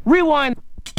Rewind.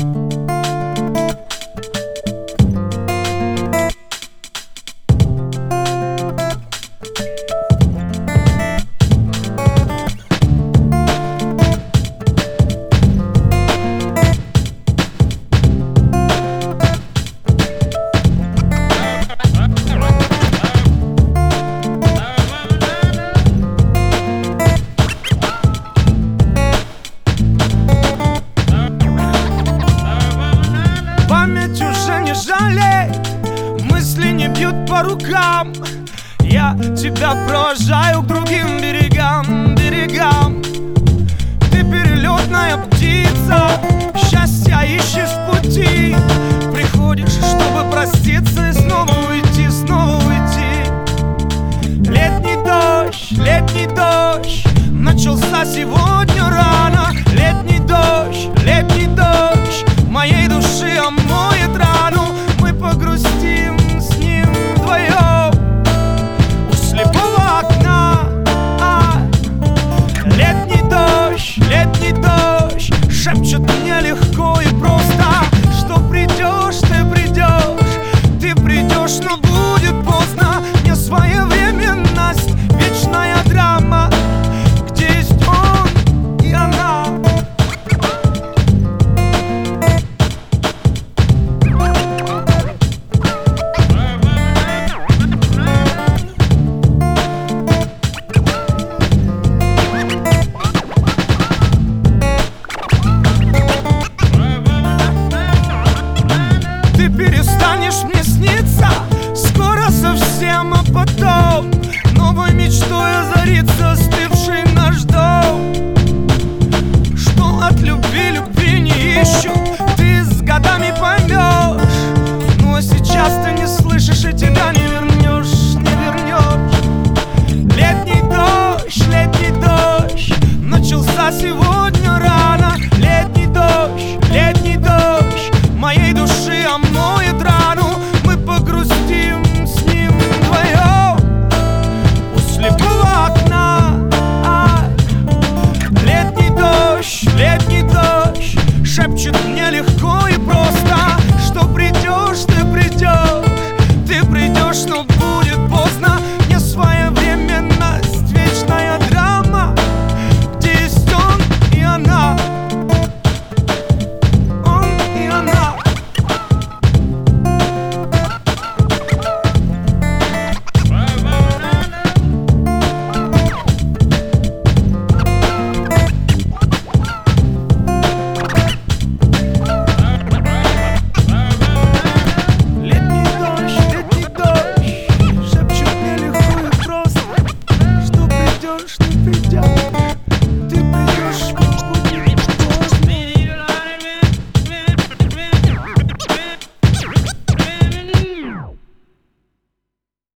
Память уже не жалеет, мысли не бьют по рукам. Я тебя провожаю к другим берегам, берегам. Ты перелетная птица, счастья ищешь в пути. Приходишь, чтобы проститься и снова уйти, снова уйти. Летний дождь, начался сегодня рано. Летний дождь моей души омоет рану. Мы погрустим с ним вдвоем у слепого окна. Летний дождь шепчет мне легко и просто, что придешь, ты придешь, но будет поздно. Не своевременность, вечная драма, где есть он и она. Ты перестанешь мне сниться скоро совсем, а потом новой мечтой озарится остывший наш дом. Что от любви не ищу, ты с годами поймешь. Но сейчас ты не слышишь и тебя не вернешь, не вернешь. Летний дождь начался сегодня рано. Летний дождь моей души омоет рану. Мы погрустим с ним вдвоем у слепого окна. Летний дождь шепчет мне легко и просто, что придешь, ты придешь, но будет поздно. Не своевременность, вечная драма, где есть он и она. Он и она. Летний дождь шепчет мне легко и просто, что придешь, ты придешь.